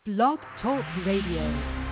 Blog Talk Radio.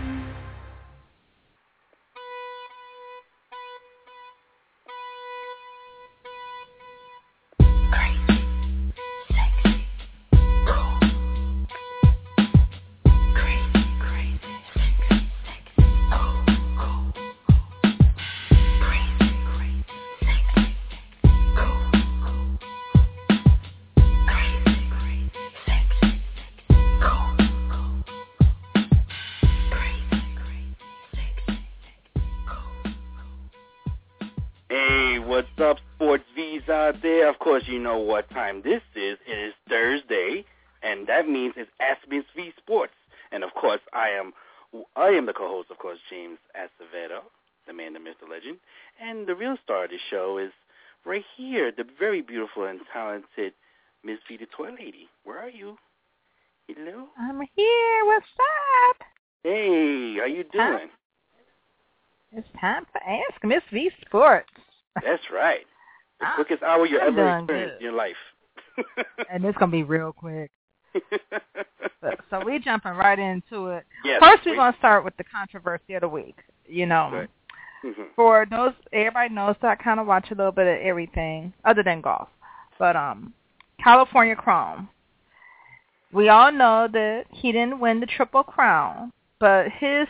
You know what time this is. It is Thursday, and that means it's Ask Ms. V Sports. And of course, I am the co-host, of course, James Acevedo, the man, the myth, the legend. And the real star of the show is right here, the very beautiful and talented Ms. V, the Toy Lady. Where are you? Hello? I'm here. What's up? Hey, how you doing? It's time for Ask Ms. V Sports. That's right. The quickest hour you ever experienced in your life. And it's going to be real quick. So we jumping right into it. Yes, first, we're going to start with the controversy of the week. You know, right. For those, everybody knows that I kind of watch a little bit of everything other than golf. But California Chrome. We all know that he didn't win the Triple Crown, but his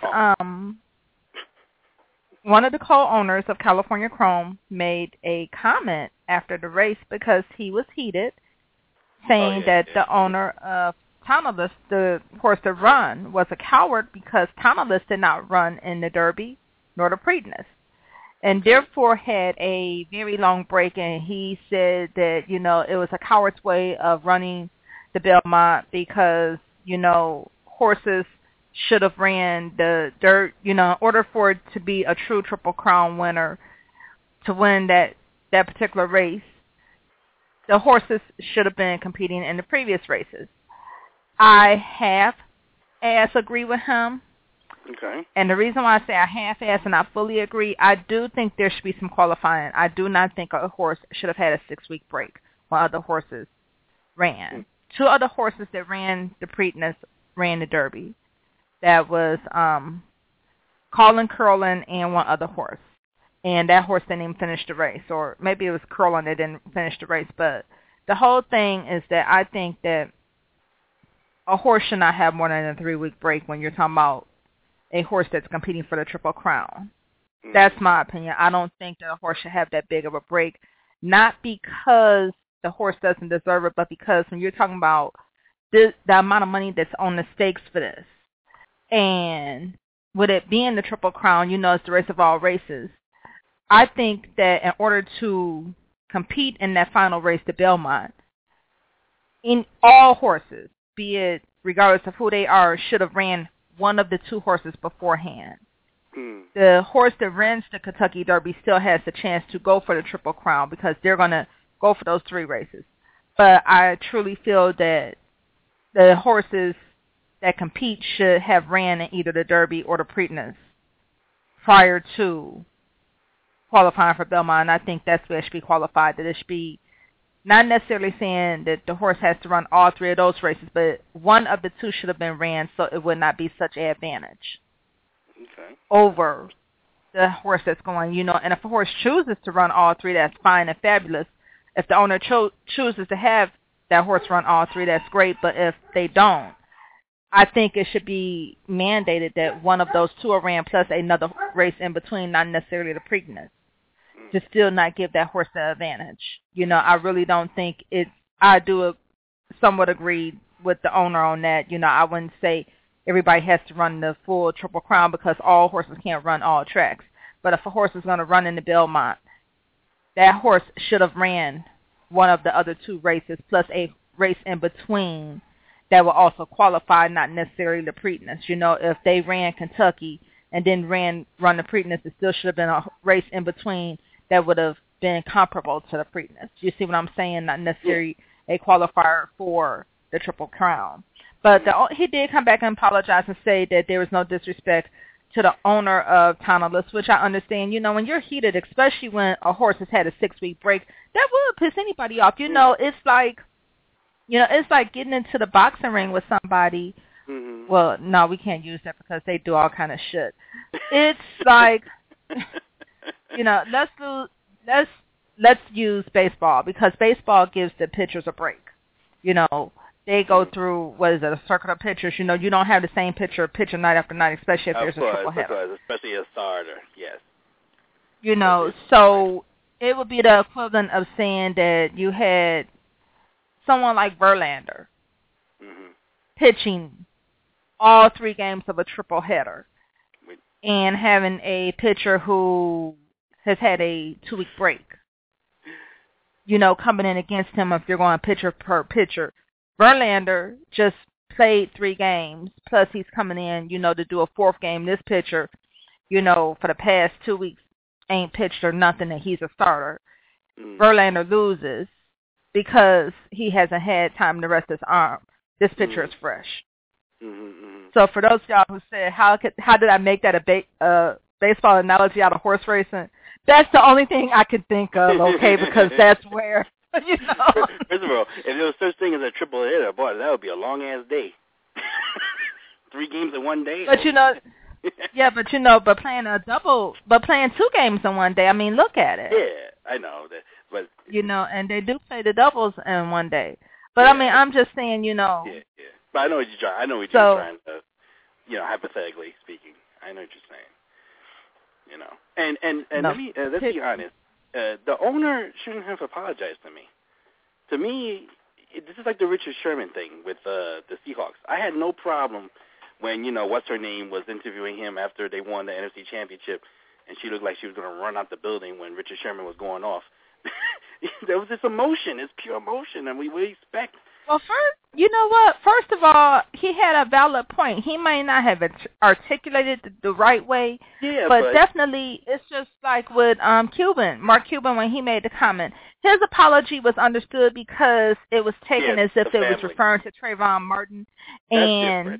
one of the co-owners of California Chrome made a comment after the race because he was heated, saying that the owner of Tunnelist, the horse to run, was a coward because Tunnelist did not run in the Derby nor the Preakness, and therefore had a very long break. And he said that, you know, it was a coward's way of running the Belmont because, you know, horses should have ran the dirt, you know, in order for it to be a true Triple Crown winner, to win that particular race, the horses should have been competing in the previous races. I half-ass agree with him. Okay. And the reason why I say I half-ass and I fully agree, I do think there should be some qualifying. I do not think a horse should have had a 6-week break while other horses ran. Two other horses that ran the Preakness ran the Derby. That was Colin Curlin and one other horse. And that horse didn't even finish the race. Or maybe it was Curlin that didn't finish the race. But the whole thing is that I think that a horse should not have more than a 3-week break when you're talking about a horse that's competing for the Triple Crown. That's my opinion. I don't think that a horse should have that big of a break. Not because the horse doesn't deserve it, but because when you're talking about the amount of money that's on the stakes for this, and with it being the Triple Crown, you know, it's the race of all races. I think that in order to compete in that final race, the Belmont, in all horses, be it regardless of who they are, should have ran one of the two horses beforehand. The horse that runs the Kentucky Derby still has the chance to go for the Triple Crown because they're going to go for those 3 races. But I truly feel that the horses that compete should have ran in either the Derby or the Preakness prior to qualifying for Belmont. And I think that's where it should be qualified, that it should be not necessarily saying that the horse has to run all 3 of those races, but one of the 2 should have been ran so it would not be such an advantage over the horse that's going, you know. And if a horse chooses to run all 3, that's fine and fabulous. If the owner chooses to have that horse run all 3, that's great. But if they don't, I think it should be mandated that one of those 2 are ran plus another race in between, not necessarily the Preakness, to still not give that horse the advantage. You know, I really don't think I do somewhat agree with the owner on that. You know, I wouldn't say everybody has to run the full Triple Crown because all horses can't run all tracks. But if a horse is going to run in the Belmont, that horse should have ran one of the other 2 races plus a race in between that will also qualify, not necessarily the Preakness. You know, if they ran Kentucky and then run the Preakness, it still should have been a race in between that would have been comparable to the Preakness. You see what I'm saying? Not necessarily a qualifier for the Triple Crown. But he did come back and apologize and say that there was no disrespect to the owner of Tunnelist, which I understand. You know, when you're heated, especially when a horse has had a 6-week break, that would piss anybody off. You know, it's like, you know, it's like getting into the boxing ring with somebody Well, no, we can't use that because they do all kind of shit. It's like, let's use baseball because baseball gives the pitchers a break. They go through, a circuit of pitchers. You don't have the same pitcher pitching night after night, especially if there's a triple header. Especially a starter, yes. So it would be the equivalent of saying that you had someone like Verlander pitching all 3 games of a triple header and having a pitcher who has had a 2-week break, coming in against him if you're going pitcher per pitcher. Verlander just played 3 games, plus he's coming in, to do a 4th game. This pitcher, for the past 2 weeks ain't pitched or nothing, and he's a starter. Verlander loses because he hasn't had time to rest his arm. This pitcher is fresh. So for those of y'all who said, how did I make that a baseball analogy out of horse racing? That's the only thing I could think of, okay, because that's where, First of all, if there was such thing as a triple hitter, boy, that would be a long-ass day. 3 games in one day? But but playing playing 2 games in one day, I mean, look at it. Yeah, I know that, but and they do play the doubles in one day. But I mean, I'm just saying, Yeah. But I know what you're trying. I know what you're trying to, hypothetically speaking. I know what you're saying. And let's be honest. The owner shouldn't have apologized to me. To me, this is like the Richard Sherman thing with the Seahawks. I had no problem when, what's her name was interviewing him after they won the NFC Championship, and she looked like she was going to run out the building when Richard Sherman was going off. There was this emotion. It's pure emotion, and we expect. Well, first of all, he had a valid point. He may not have articulated the right way, but definitely it's just like with Mark Cuban, when he made the comment. His apology was understood because it was taken as if it was referring to Trayvon Martin, and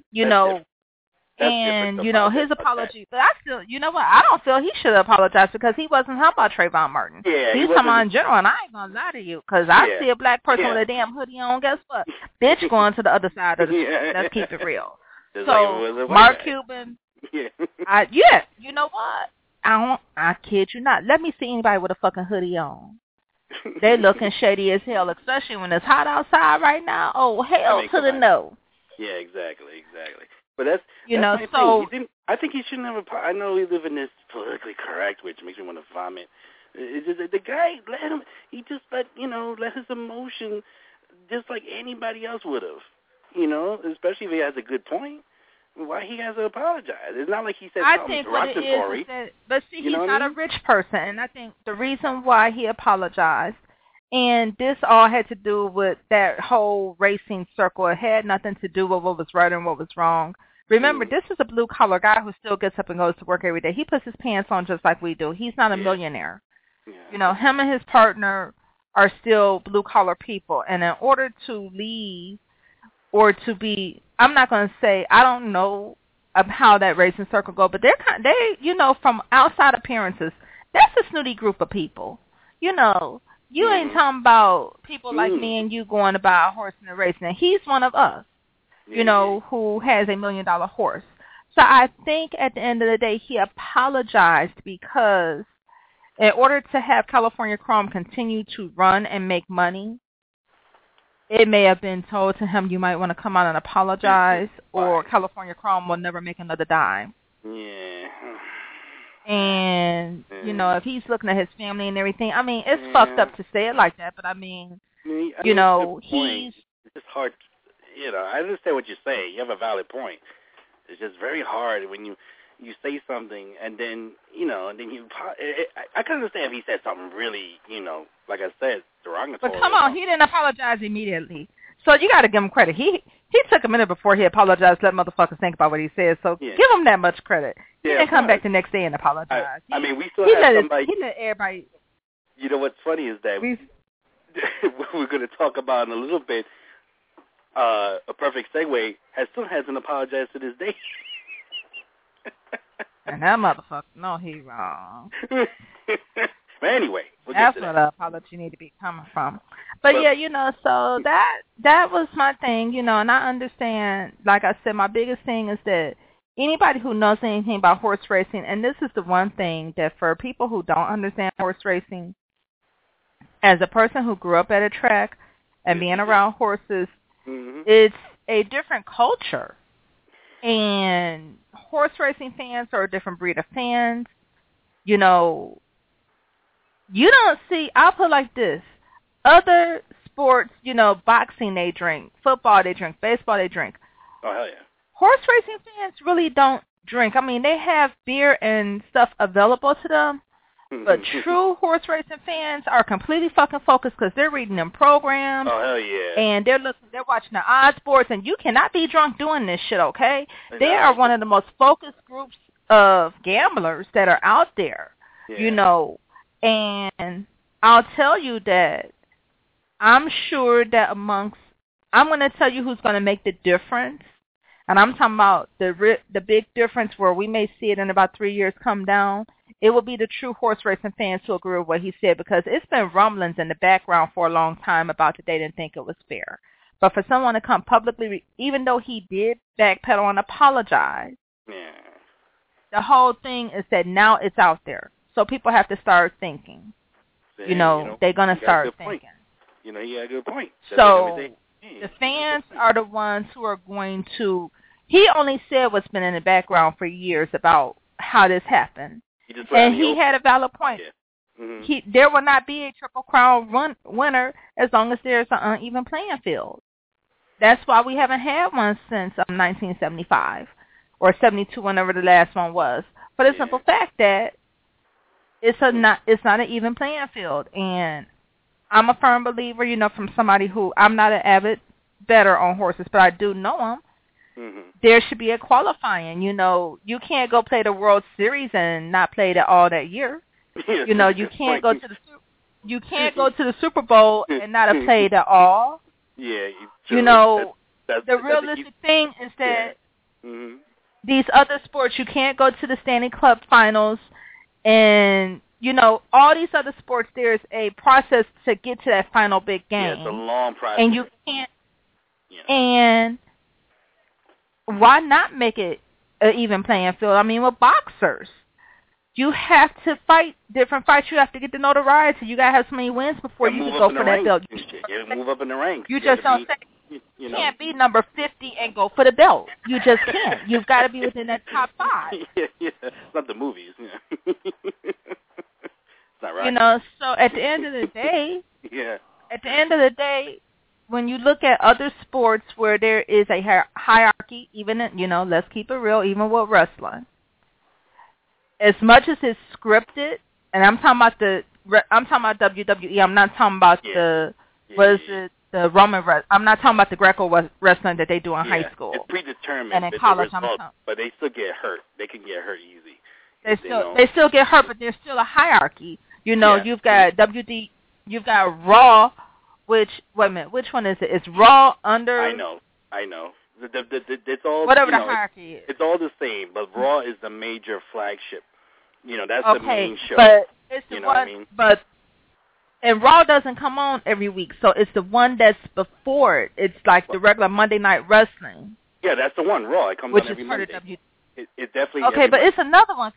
his apology. But I still, I don't feel he should apologize because he wasn't talking about Trayvon Martin. Yeah, he's talking about in general, and I ain't gonna lie to you because I see a black person with a damn hoodie on. Guess what? Bitch, going to the other side of the street. Let's keep it real. Just so Mark Cuban. You know what? I kid you not. Let me see anybody with a fucking hoodie on. They looking shady as hell, especially when it's hot outside right now. Oh, hell to the no. Yeah, exactly. But that's so thing. I think he shouldn't have. I know we live in this politically correct, which makes me want to vomit. It's just, the guy let him. He just let his emotion, just like anybody else would have. Especially if he has a good point. Why he has to apologize? It's not like he said something derogatory. But see, he's not a rich person, and I think the reason why he apologized, and this all had to do with that whole racing circle. It had nothing to do with what was right and what was wrong. Remember, this is a blue-collar guy who still gets up and goes to work every day. He puts his pants on just like we do. He's not a millionaire. Yeah. Him and his partner are still blue-collar people, and in order to leave or to be, I'm not going to say, I don't know how that racing circle go, but they from outside appearances, that's a snooty group of people. You ain't talking about people like me and you going to buy a horse in a race. Now, he's one of us, who has $1 million horse. So I think at the end of the day, he apologized because in order to have California Chrome continue to run and make money, it may have been told to him, you might want to come out and apologize, or California Chrome will never make another dime. Yeah. And, if he's looking at his family and everything, I mean, it's fucked up to say it like that, but I mean, he's... It's just hard, I understand what you're saying. You have a valid point. It's just very hard when you say something and then, and then I can understand if he said something really, like I said, derogatory. But come on, he didn't apologize immediately. So you got to give him credit. He took a minute before he apologized, let motherfuckers think about what he said. So give him that much credit. He didn't come back the next day and apologize. We still have somebody. He let everybody. You know what's funny is that we're going to talk about in a little bit. A perfect segue still hasn't apologized to this day. And that motherfucker, no, he wrong. But anyway, that's where the apology need to be coming from. But yeah, so that was my thing, and I understand. Like I said, my biggest thing is that anybody who knows anything about horse racing, and this is the one thing that for people who don't understand horse racing, as a person who grew up at a track and being around horses, it's a different culture. And horse racing fans are a different breed of fans. You don't see, I'll put it like this. Other sports, boxing they drink, football they drink, baseball they drink. Oh, hell yeah. Horse racing fans really don't drink. I mean, they have beer and stuff available to them, but true horse racing fans are completely fucking focused because they're reading them programs. Oh, hell yeah. And they're watching the odd sports, and you cannot be drunk doing this shit, okay? They are one of the most focused groups of gamblers that are out there, and I'll tell you that I'm sure that I'm going to tell you who's going to make the difference, and I'm talking about the big difference where we may see it in about 3 years come down. It will be the true horse racing fans who agree with what he said, because it's been rumblings in the background for a long time about that they didn't think it was fair. But for someone to come publicly, even though he did backpedal and apologize, the whole thing is that now it's out there. So people have to start thinking. They're going to start thinking. You got a good point. So the fans are the ones who are going to, he only said what's been in the background for years about how this happened. And he had a valid point. Yeah. There will not be a Triple Crown winner as long as there's an uneven playing field. That's why we haven't had one since 1975 or 72, whenever the last one was. For the simple fact that it's not an even playing field. And I'm a firm believer, from somebody who, I'm not an avid bettor on horses, but I do know them. There should be a qualifying. You can't go play the World Series and not play it all that year. You can't go to the Super Bowl and not have played at all. Yeah. The realistic thing is that these other sports, you can't go to the Stanley Cup Finals, and all these other sports, there's a process to get to that final big game. Yeah, it's a long process. And you can't. And why not make it an even playing field? I mean, with boxers, you have to fight different fights. You have to get the notoriety. You got to have so many wins before you can go for that belt. You move up in the ranks. You just don't say, you can't be number 50 and go for the belt. You just can't. You've got to be within that top 5. It's not the movies. It's not right. So at the end of the day, when you look at other sports where there is a hierarchy, even, let's keep it real, even with wrestling, as much as it's scripted, and I'm talking about WWE. I'm not talking about the Roman wrestling. I'm not talking about the Greco wrestling that they do in high school. It's predetermined, and in college, but they still get hurt. They can get hurt easy. They still get hurt, but there's still a hierarchy. You've got WD, you've got Raw. Which one is it? It's Raw under. I know. It's all whatever the hierarchy is. It's all the same, but Raw is the major flagship. That's the main show. But it's the one. But and Raw doesn't come on every week, so it's the one that's before it. It's like the regular Monday Night Wrestling. Yeah, that's the one. Raw. It comes on every Monday. It definitely. Okay, but it's another one.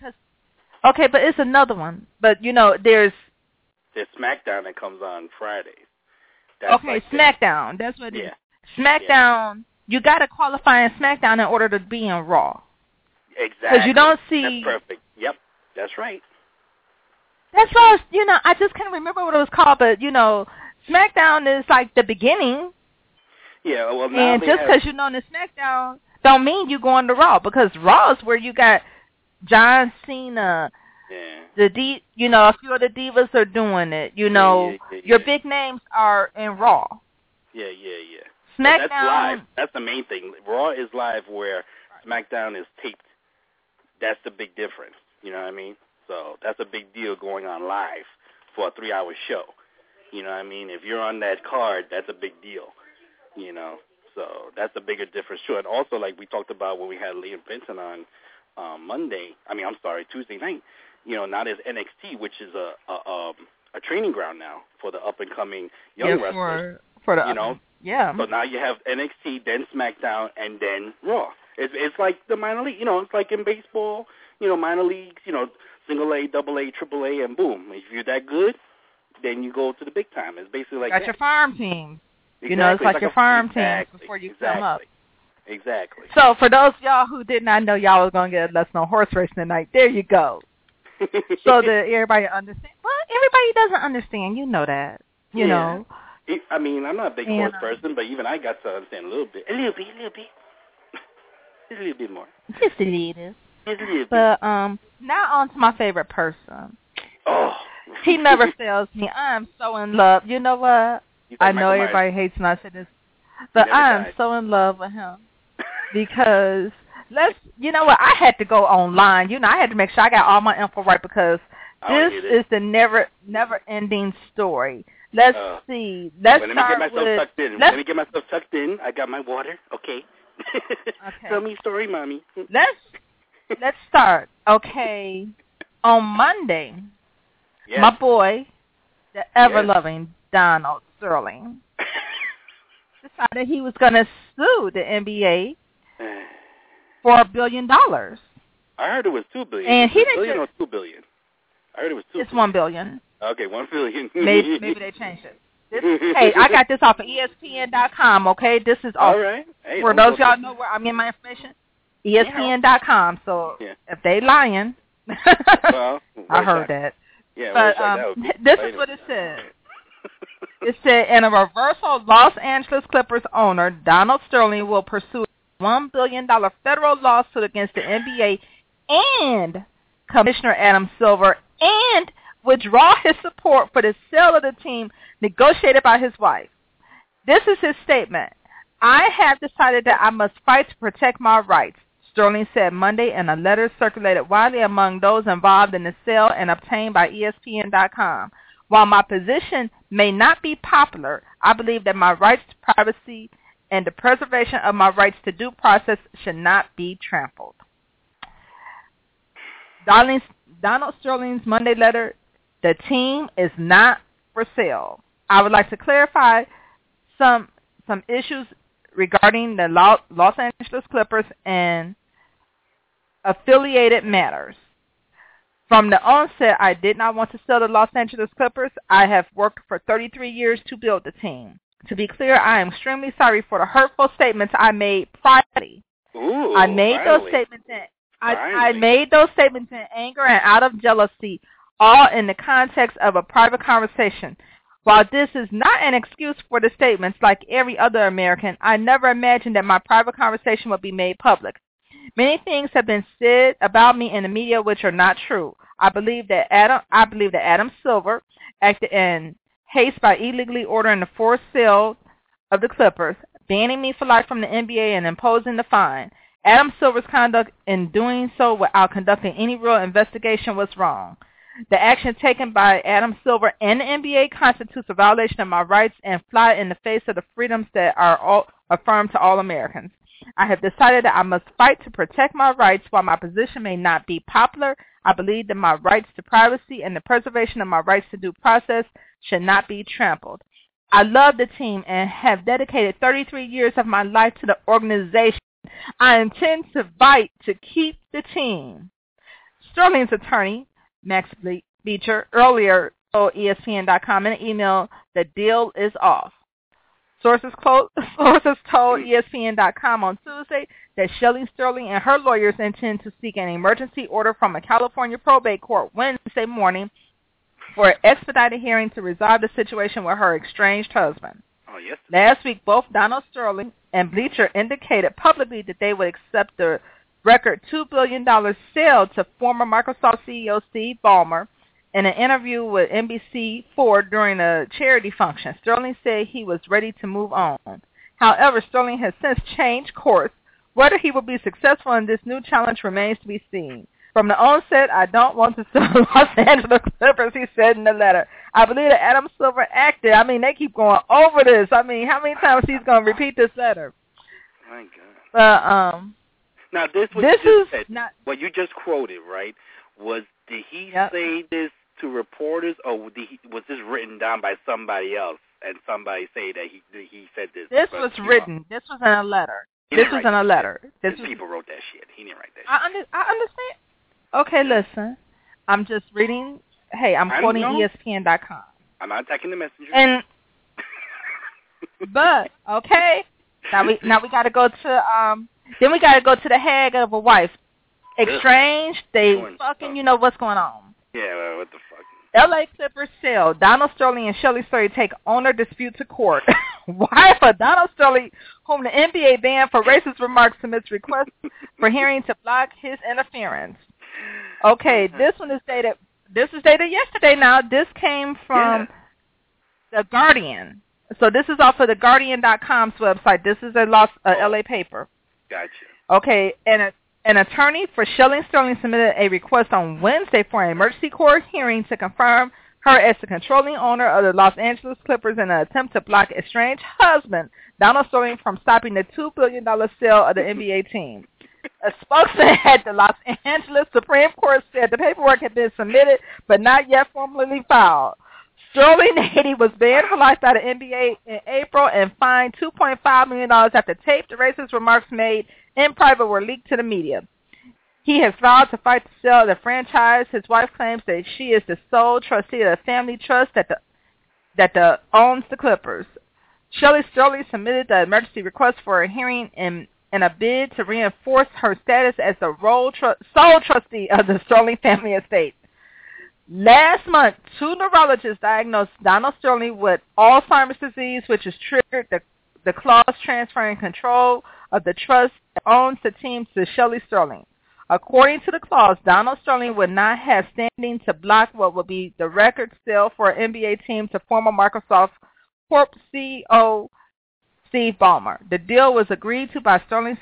But there's SmackDown that comes on Fridays. SmackDown. That's what it is. SmackDown, you got to qualify in SmackDown in order to be in Raw. Exactly. Because you don't see... That's perfect. Yep, that's right. That's why, I just can't remember what it was called, but, SmackDown is like the beginning. Yeah, well, now and just because you're known as SmackDown don't mean you going to Raw, because Raw is where you got John Cena... Yeah. A few of the divas are doing it. Your big names are in Raw. Yeah. SmackDown. That's live. That's the main thing. Raw is live, where SmackDown is taped. That's the big difference. You know what I mean? So that's a big deal going on live for a 3-hour show. You know what I mean? If you're on that card, that's a big deal. So that's a bigger difference too. And also, like we talked about when we had Liam Vincent on Tuesday night. now there's NXT, which is a training ground now for the up and coming young wrestlers. For the So now you have NXT, then SmackDown, and then Raw. It's like the minor league. It's like in baseball. Minor leagues. Single A, double A, triple A, and boom. If you're that good, then you go to the big time. It's basically like your farm team. Exactly. It's like your farm team before you come up. Exactly. So for those of y'all who did not know y'all was going to get a lesson on horse racing tonight, there you go. So that everybody understand. Well, everybody doesn't understand. You know that. You know. I mean, I'm not a big horse person, but even I got to understand a little bit. A little bit. Just a little bit more. Just a little. Just a little bit. But now on to my favorite person. Oh. He never fails me. I'm so in love. You know what? I know everybody hates when I say this, but I'm so in love with him because you know what? I had to go online. I had to make sure I got all my info right because this is the never-ending story. Let's see. Let me get myself tucked in. I got my water. Okay. Tell me a story, mommy. Let's start. Okay. On Monday, my boy, the ever-loving Donald Sterling, decided he was going to sue the NBA for $1 billion. I heard it was $2 billion. And he didn't. $1 billion or $2 billion? I heard it was $2 billion. It's $1 billion. Okay, $1 billion. maybe they changed it. Hey, I got this off of ESPN.com. Okay, this is all right. Hey, for those of y'all know where I'm getting my information, ESPN.com. So if they lying, well, I heard that. Yeah, but this is what it said. It said, in a reversal, Los Angeles Clippers owner Donald Sterling will pursue a $1 billion federal lawsuit against the NBA and Commissioner Adam Silver and withdraw his support for the sale of the team negotiated by his wife. This is his statement. I have decided that I must fight to protect my rights, Sterling said Monday in a letter circulated widely among those involved in the sale and obtained by ESPN.com. While my position may not be popular, I believe that my rights to privacy and the preservation of my rights to due process should not be trampled. Donald Sterling's Monday letter, the team is not for sale. I would like to clarify some issues regarding the Los Angeles Clippers and affiliated matters. From the onset, I did not want to sell the Los Angeles Clippers. I have worked for 33 years to build the team. To be clear, I am extremely sorry for the hurtful statements I made privately. I made those statements in anger and out of jealousy, all in the context of a private conversation. While this is not an excuse for the statements, like every other American, I never imagined that my private conversation would be made public. Many things have been said about me in the media which are not true. I believe that Adam Silver acted in haste by illegally ordering the forced sale of the Clippers, banning me for life from the NBA, and imposing the fine. Adam Silver's conduct in doing so without conducting any real investigation was wrong. The action taken by Adam Silver and the NBA constitutes a violation of my rights and fly in the face of the freedoms that are all affirmed to all Americans. I have decided that I must fight to protect my rights. While my position may not be popular, I believe that my rights to privacy and the preservation of my rights to due process should not be trampled. I love the team and have dedicated 33 years of my life to the organization. I intend to fight to keep the team. Sterling's attorney, Max Beecher, earlier told ESPN.com in an email the deal is off. Sources told ESPN.com on Tuesday that Shelley Sterling and her lawyers intend to seek an emergency order from a California probate court Wednesday morning for an expedited hearing to resolve the situation with her estranged husband. Oh, yes. Last week, both Donald Sterling and Bleacher indicated publicly that they would accept the record $2 billion sale to former Microsoft CEO Steve Ballmer. In an interview with NBC4 during a charity function, Sterling said he was ready to move on. However, Sterling has since changed course. Whether he will be successful in this new challenge remains to be seen. From the onset, I don't want to sell Los Angeles Clippers, he said in the letter. I believe that Adam Silver acted. I mean, they keep going over this. I mean, how many times he's going to repeat this letter? My God. Now, what you just quoted, right, was did he say this to reporters, or was this written down by somebody else, and somebody say that he said this? This was written. This was in a letter. This was in a letter. People wrote that shit. He didn't write that shit. I understand. Okay, listen. I'm just reading. Hey, I'm quoting ESPN.com. I'm not attacking the messenger. And but okay, now we got to go to then we got to go to the hag of a wife. Exchange. They fucking. You know what's going on. Yeah, what the fuck? L.A. Clippers sell. Donald Sterling and Shelley Sterling take owner dispute to court. Wife of Donald Sterling, whom the NBA banned for racist remarks, submits request for hearing to block his interference. Okay, this one is dated. This is dated yesterday. Now this came from the Guardian. So this is off of the Guardian.com's website. This is a L.A. paper. Gotcha. Okay, and an attorney for Shelley Sterling submitted a request on Wednesday for an emergency court hearing to confirm her as the controlling owner of the Los Angeles Clippers in an attempt to block estranged husband, Donald Sterling, from stopping the $2 billion sale of the NBA team. A spokesman at the Los Angeles Supreme Court said the paperwork had been submitted but not yet formally filed. Sterling, 80, was banned for life by the NBA in April and fined $2.5 million after taped racist remarks made in private were leaked to the media. He has vowed to fight the sale of the franchise. His wife claims that she is the sole trustee of the family trust that owns the Clippers. Shelley Sterling submitted the emergency request for a hearing in a bid to reinforce her status as the sole trustee of the Sterling family estate. Last month, 2 neurologists diagnosed Donald Sterling with Alzheimer's disease, which has triggered the clause transferring control of the trust that owns the team to Shelley Sterling. According to the clause, Donald Sterling would not have standing to block what would be the record sale for an NBA team to former Microsoft Corp. CEO Steve Ballmer. The deal was agreed to by Sterling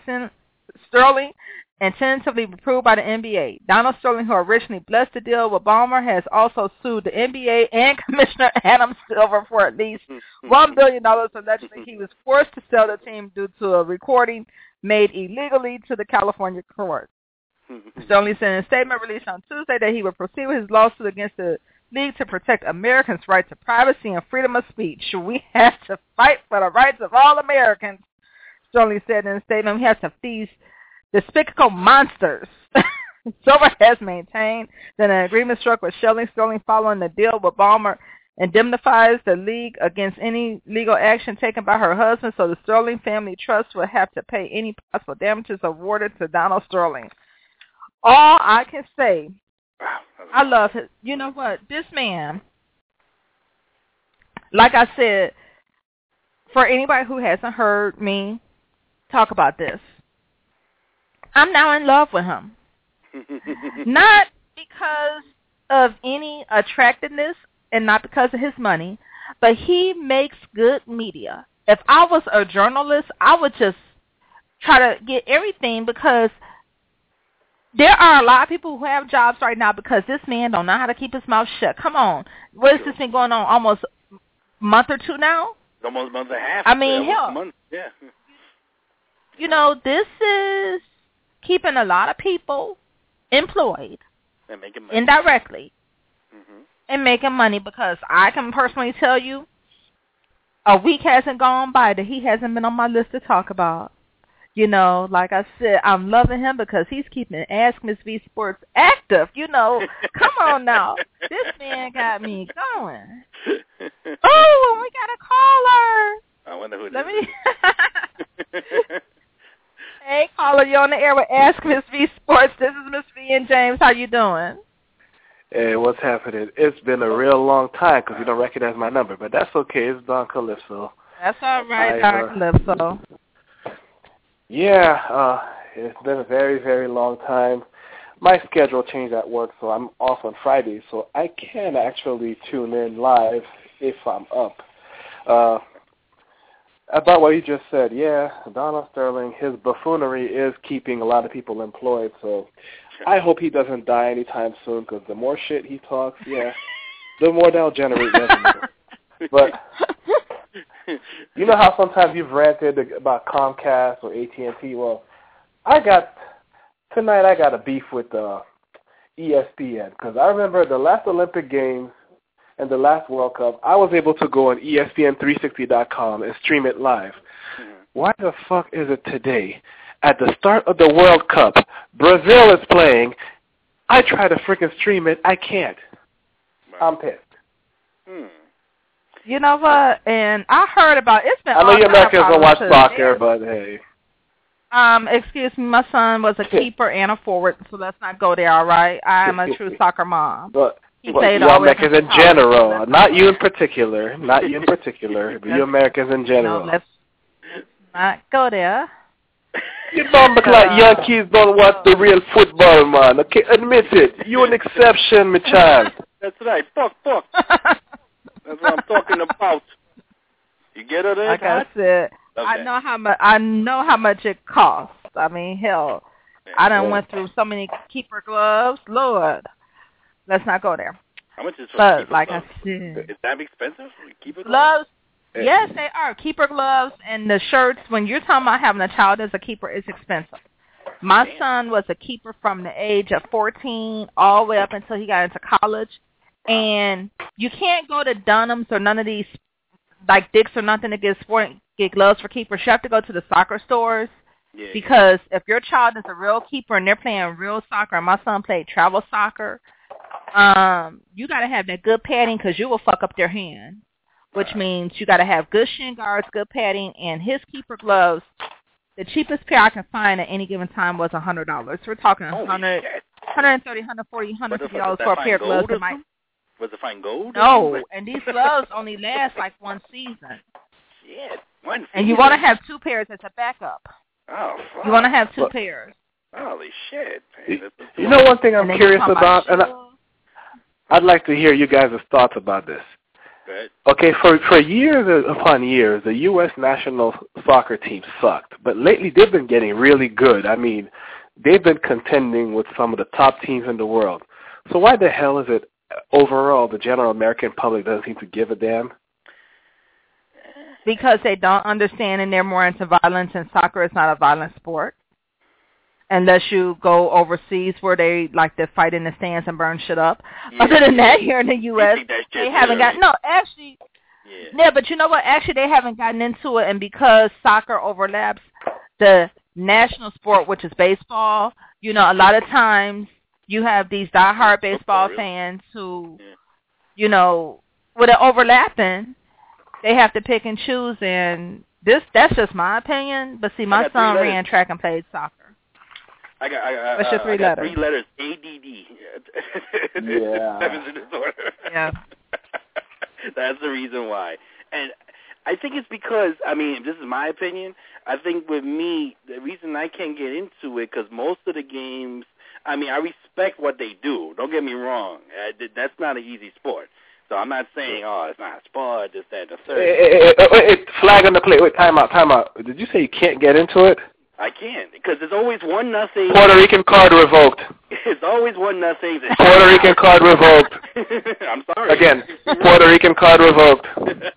and tentatively approved by the NBA. Donald Sterling, who originally blessed the deal with Ballmer, has also sued the NBA and Commissioner Adam Silver for at least $1 billion. Allegedly, he was forced to sell the team due to a recording made illegally to the California court. Sterling said in a statement released on Tuesday that he would proceed with his lawsuit against the league to protect Americans' right to privacy and freedom of speech. We have to fight for the rights of all Americans, Sterling said in a statement. We have to feast despicable monsters. Silver has maintained that an agreement struck with Shelley Sterling following the deal with Ballmer indemnifies the league against any legal action taken by her husband, so the Sterling Family Trust will have to pay any possible damages awarded to Donald Sterling. All I can say, I love him. You know what? This man, like I said, for anybody who hasn't heard me talk about this, I'm now in love with him. Not because of any attractiveness and not because of his money, but he makes good media. If I was a journalist, I would just try to get everything, because there are a lot of people who have jobs right now because this man don't know how to keep his mouth shut. Come on. What has this been going on almost a month or two now? Almost a month and a half. I mean, hell. Yeah. You know, this is keeping a lot of people employed and making money. Indirectly. And making money, because I can personally tell you a week hasn't gone by that he hasn't been on my list to talk about. You know, like I said, I'm loving him because he's keeping Ask Miss V Sports active. You know, come on now. This man got me going. Oh, we got a caller. I wonder who Let me. Hey, caller, you're on the air with Ask Miss V Sports. This is Miss V and James. How you doing? Hey, what's happening? It's been a real long time because you don't recognize my number, but that's okay. It's Don Calypso. That's all right, Don Calypso. Yeah, it's been a very, very long time. My schedule changed at work, so I'm off on Fridays, so I can actually tune in live if I'm up. About what you just said, yeah, Donald Sterling, his buffoonery is keeping a lot of people employed, so I hope he doesn't die anytime soon, because the more shit he talks, yeah, the more that'll generate revenue. But you know how sometimes you've ranted about Comcast or AT&T? Well, tonight I got a beef with ESPN, because I remember the last Olympic Games and the last World Cup, I was able to go on ESPN360.com and stream it live. Mm-hmm. Why the fuck is it today, at the start of the World Cup, Brazil is playing, I try to freaking stream it, I can't. Right. I'm pissed. You know what? And I heard about it's been. I know you Americans don't watch soccer, but hey. Excuse me, my son was a keeper and a forward, so let's not go there, all right? I'm a true soccer mom. But he played you all Americans in general, not you in particular, but you Americans in general. No, let's not go there. You don't look like Yankees don't watch the real football, man. Okay, admit it. You're an exception, my child. That's right. Fuck. That's what I'm talking about. You get it? Like I said, okay. I know how much it costs. I mean, hell, I done went through so many keeper gloves. Lord, let's not go there. How much is for but keeper like gloves? I said, is that expensive? Keeper gloves? Yes, they are. Keeper gloves and the shirts. When you're talking about having a child as a keeper, it's expensive. My son was a keeper from the age of 14 all the way up until he got into college. And you can't go to Dunham's or none of these, like Dick's or nothing, to get gloves for keepers. You have to go to the soccer stores. Yeah. Because if your child is a real keeper and they're playing real soccer, and my son played travel soccer, you got to have that good padding because you will fuck up their hand, which means you got to have good shin guards, good padding, and his keeper gloves. The cheapest pair I can find at any given time was $100. We're talking $130, $140, $150 for a pair of gloves. Was it fine gold? No, and these gloves only last like one season. Shit, one season. And you want to have two pairs as a backup. Oh, fuck. You want to have two pairs. Holy shit. Man. You know one thing I'm curious about, and I'd like to hear you guys' thoughts about this. Good. Okay, for years upon years, the U.S. national soccer team sucked, but lately they've been getting really good. I mean, they've been contending with some of the top teams in the world. So why the hell is it overall the general American public doesn't seem to give a damn? Because they don't understand and they're more into violence, and soccer is not a violent sport. Unless you go overseas where they like to fight in the stands and burn shit up. Yeah. Other than that, here in the U.S., they haven't got... No, actually... Yeah, but you know what? Actually, they haven't gotten into it, and because soccer overlaps the national sport, which is baseball, you know, a lot of times you have these diehard baseball fans who, you know, with it overlapping, they have to pick and choose, and that's just my opinion. But see, my son ran track and played soccer. What's your three letters? 3 letters, ADD. Yeah. That's the reason why. And I think it's because, I mean, this is my opinion, I think with me, the reason I can't get into it, because most of the games, I mean, I respect what they do. Don't get me wrong. That's not an easy sport. So I'm not saying, oh, it's not a sport, this, that, the third. Flag on the plate. Wait, time out. Did you say you can't get into it? I can't, because there's always 1-0. Puerto Rican card revoked. It's always 1-0. Puerto Rican card revoked. I'm sorry. Again, Puerto Rican card revoked.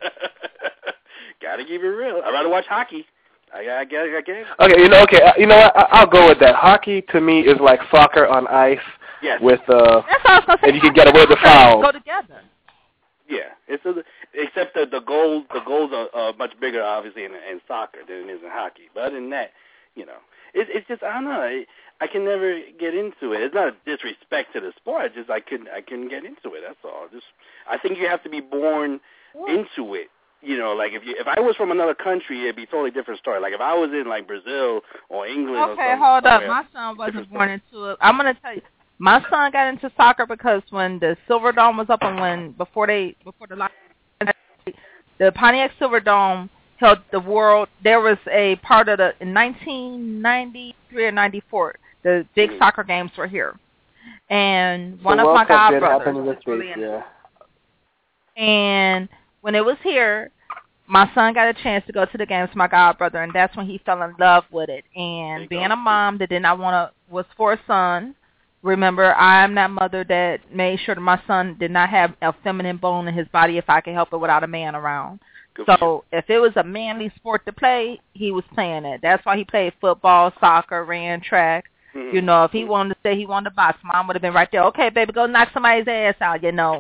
Gotta keep it real. I'd rather watch hockey. I guess. Okay, you know what? I'll go with that. Hockey to me is like soccer on ice. Yes. With That's what I was gonna say. and you can get away with the foul. Go together. Yeah, except that the goals are much bigger, obviously, in soccer than it is in hockey. But other than that, you know, it's just, I don't know. I can never get into it. It's not a disrespect to the sport. It's just I couldn't get into it. That's all. I think you have to be born into it. You know, like if I was from another country, it'd be a totally different story. Like if I was in like Brazil or England. Okay, hold up. My son wasn't born into it. I'm gonna tell you. My son got into soccer because when the Silverdome was up and before the Pontiac Silverdome held the world, there was a part of in 1993 or 94, the big soccer games were here. And one of my godbrothers was really into it. And when it was here, my son got a chance to go to the games with my godbrother, and that's when he fell in love with it. And being a mom that did not was for a son. Remember, I am that mother that made sure that my son did not have a feminine bone in his body if I could help it without a man around. So if it was a manly sport to play, he was playing it. That's why he played football, soccer, ran track. Mm-hmm. You know, if he wanted to say he wanted to box, Mom would have been right there. Okay, baby, go knock somebody's ass out, you know.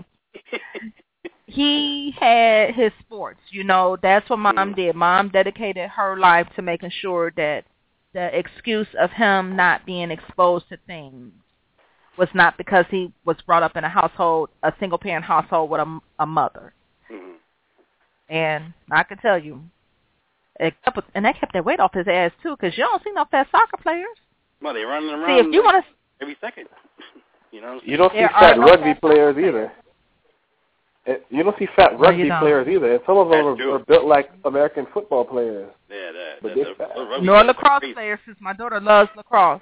He had his sports, you know. That's what Mom did. Mom dedicated her life to making sure that the excuse of him not being exposed to things was not because he was brought up in a single-parent household with a mother. Mm-hmm. And I can tell you, that kept their weight off his ass, too, because you don't see no fat soccer players. Well, they're running around See, if you want to, every second. You know what I'm saying? You don't see fat rugby players either. You don't see fat rugby players either. And some of them are built like American football players. Yeah, but they're fat. Nor lacrosse players, since my daughter loves lacrosse.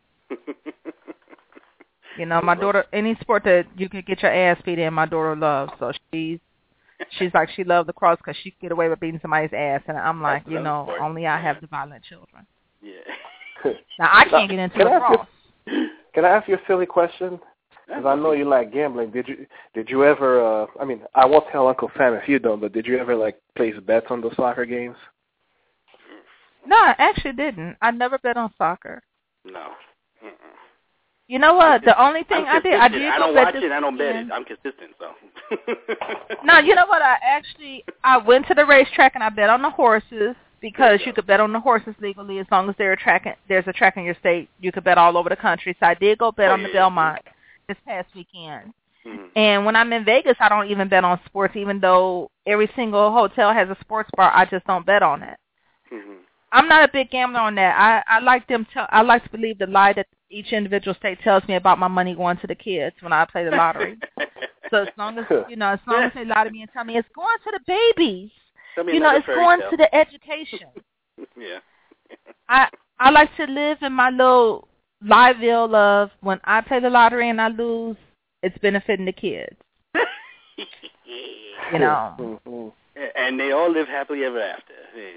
You know, my daughter, any sport that you can get your ass beat in, my daughter loves. So she's like, she loves lacrosse because she can get away with beating somebody's ass. And I'm like, you know, only I have the violent children. Yeah. Now, I can't get into lacrosse. Can I ask you a silly question? Because I know you like gambling. Did you ever, I mean, I won't tell Uncle Sam if you don't, but did you ever, like, place bets on those soccer games? No, I actually didn't. I never bet on soccer. No. You know what? The only thing I did I don't watch it. I don't bet it. I'm consistent, so. No, you know what? I went to the racetrack and I bet on the horses because you could bet on the horses legally as long as there's a track in your state. You could bet all over the country. So I did go bet on the Belmont this past weekend. Mm-hmm. And when I'm in Vegas, I don't even bet on sports, even though every single hotel has a sports bar. I just don't bet on it. Mm-hmm. I'm not a big gambler on that. I like to believe the lie that each individual state tells me about my money going to the kids when I play the lottery. So as long as they lie to me and tell me it's going to the babies, it's going to the education. Yeah. I like to live in my little Lieville of when I play the lottery and I lose, it's benefiting the kids. You know. And they all live happily ever after.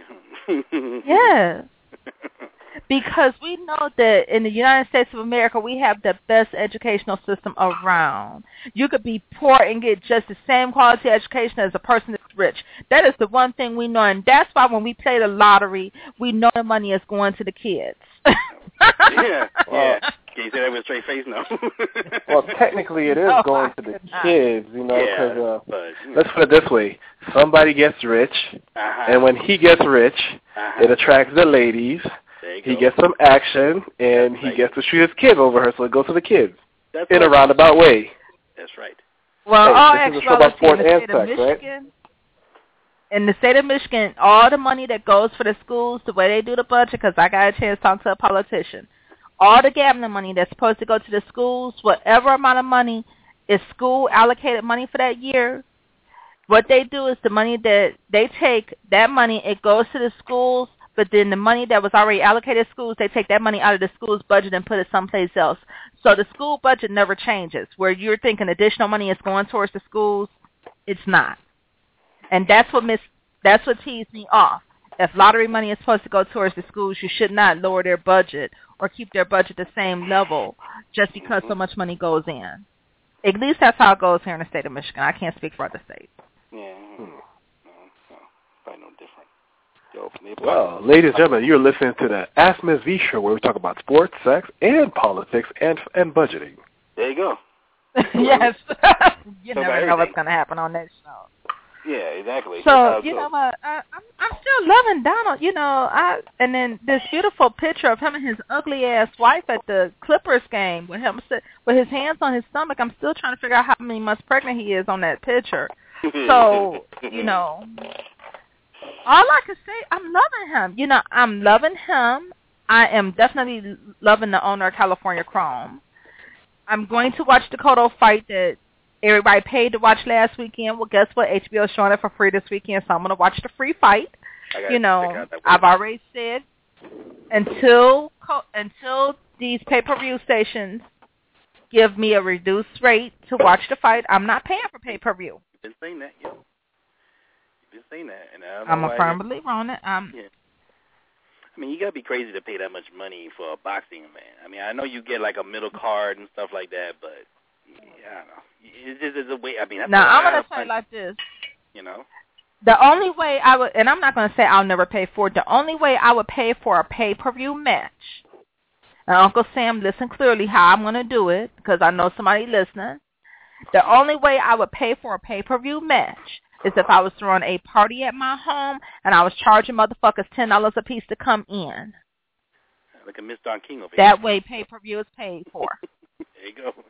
Yeah. Because we know that in the United States of America, we have the best educational system around. You could be poor and get just the same quality education as a person that's rich. That is the one thing we know, and that's why when we play the lottery, we know the money is going to the kids. Yeah. Can you say that with a straight face? No. Well, technically it is going to the kids, because let's put it this way. Somebody gets rich, and when he gets rich, it attracts the ladies. He gets some action, and he gets to shoot his kid over her, so it goes to the kids in a roundabout way. That's right. Well, all actuality in the state of Michigan, in the state of Michigan, all the money that goes for the schools, the way they do the budget, because I got a chance to talk to a politician, all the gambling money that's supposed to go to the schools, whatever amount of money is school allocated money for that year, what they do is the money that they take, that money, it goes to the schools, but then the money that was already allocated to schools, they take that money out of the school's budget and put it someplace else. So the school budget never changes. Where you're thinking additional money is going towards the schools, it's not. And that's what teased me off. If lottery money is supposed to go towards the schools, you should not lower their budget or keep their budget the same level just because so much money goes in. At least that's how it goes here in the state of Michigan. I can't speak for other states. Yeah. Probably no different. Well, ladies and gentlemen, you're listening to the Ask Ms. V show where we talk about sports, sex, and politics, and budgeting. There you go. Yes. You never know what's going to happen on that show. Yeah, exactly. So, you know what, I'm still loving Donald, and then this beautiful picture of him and his ugly-ass wife at the Clippers game with him with his hands on his stomach. I'm still trying to figure out how many months pregnant he is on that picture. So, all I can say, I'm loving him. I'm loving him. I am definitely loving the owner of California Chrome. I'm going to watch the Cotto fight that everybody paid to watch last weekend. Well, guess what? HBO is showing it for free this weekend, so I'm going to watch the free fight. I've already said until these pay-per-view stations give me a reduced rate to watch the fight, I'm not paying for pay-per-view. You've been saying that, yo. You've been saying that. And I'm a firm believer on it. Yeah. I mean, you got to be crazy to pay that much money for a boxing man. I mean, I know you get like a middle card and stuff like that, but I don't know. It's a way. I mean, now I'm going to say it like this. The only way I would, and I'm not going to say I'll never pay for it, the only way I would pay for a pay-per-view match And Uncle Sam, listen clearly how I'm going to do it, because I know somebody listening. The only way I would pay for a pay-per-view match is if I was throwing a party at my home and I was charging motherfuckers $10 a piece to come in. Like a Miss Don King over here. That way pay-per-view is paid for. There you go.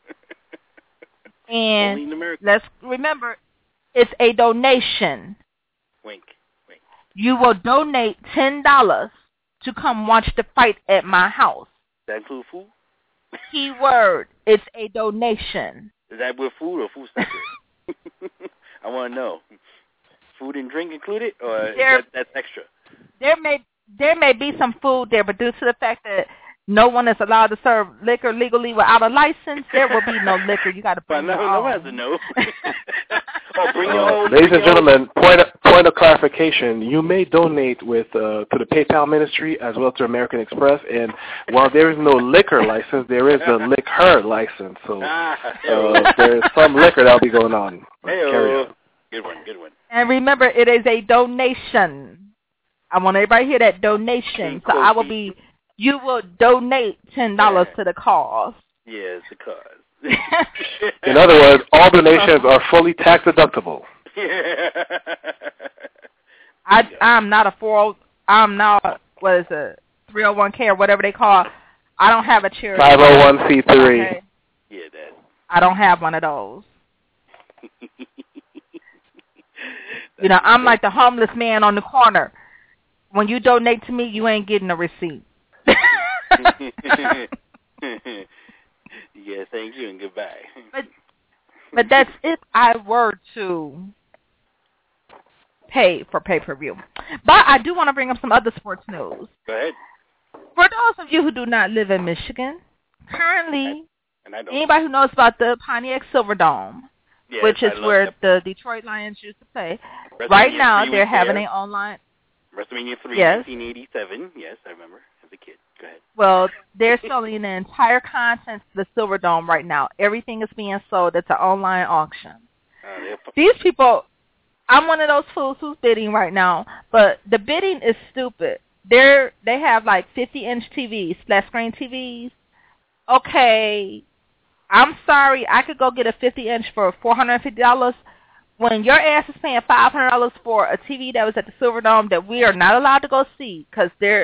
And let's remember, it's a donation. Wink, wink. You will donate $10 to come watch the fight at my house. Does that include food? Keyword, it's a donation. Is that with food or food separate? I want to know. Food and drink included, or that's extra? There may be some food there, but due to the fact that no one is allowed to serve liquor legally without a license, there will be no liquor. You got to bring your own. No one has to know. Bring your own. Ladies and gentlemen, point of clarification. You may donate with to the PayPal ministry as well to American Express, and while there is no liquor license, there is a liquor license. So there's some liquor that'll be going on. Carry on. Good one. And remember, it is a donation. I want everybody to hear that, donation. So you will donate $10 to the cause. Yes, the cause. In other words, all donations are fully tax deductible. I'm not a I'm not, what is it, 301k or whatever they call. I don't have a charity. 501c3. Okay. Yeah, that. I don't have one of those. I'm like the homeless man on the corner. When you donate to me, you ain't getting a receipt. Yeah, thank you and goodbye. But that's if I were to pay for pay-per-view. But I do want to bring up some other sports news. Go ahead. For those of you who do not live in Michigan, currently, anybody who knows about the Pontiac Silverdome, which is where the Detroit Lions used to play, right now they're having an online... WrestleMania 3, 1987. Yes, I remember as a kid. Go ahead. Well, they're selling the entire contents of the Silverdome right now. Everything is being sold. It's an online auction. These people, I'm one of those fools who's bidding right now, but the bidding is stupid. They have like 50-inch TVs, flat screen TVs. Okay, I'm sorry. I could go get a 50-inch for $450. When your ass is paying $500 for a TV that was at the Silverdome that we are not allowed to go see because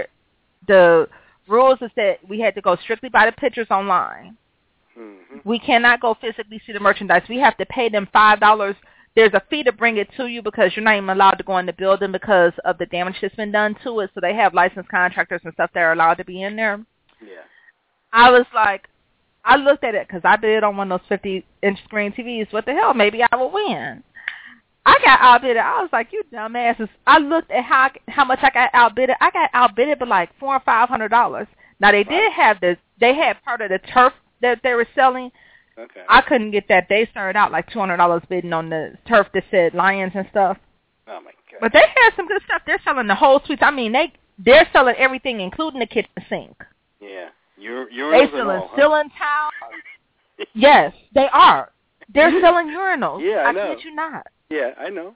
the rules is that we had to go strictly by the pictures online. Mm-hmm. We cannot go physically see the merchandise. We have to pay them $5. There's a fee to bring it to you because you're not even allowed to go in the building because of the damage that's been done to it. So they have licensed contractors and stuff that are allowed to be in there. Yeah. I was like, I looked at it because I bid on one of those 50-inch screen TVs. What the hell? Maybe I will win. I got outbidded. I was like, you dumbasses. I looked at how much I got outbidded. I got outbidded by like $400 or $500. Now they did have they had part of the turf that they were selling. Okay. I couldn't get that. They started out like $200 bidding on the turf that said Lions and stuff. Oh my God. But they had some good stuff. They're selling the whole suite. I mean, they're selling everything, including the kitchen sink. Yeah. They're selling ceiling towels. Yes, they are. They're selling urinals. Yeah, I know. kid you not. Yeah, I know.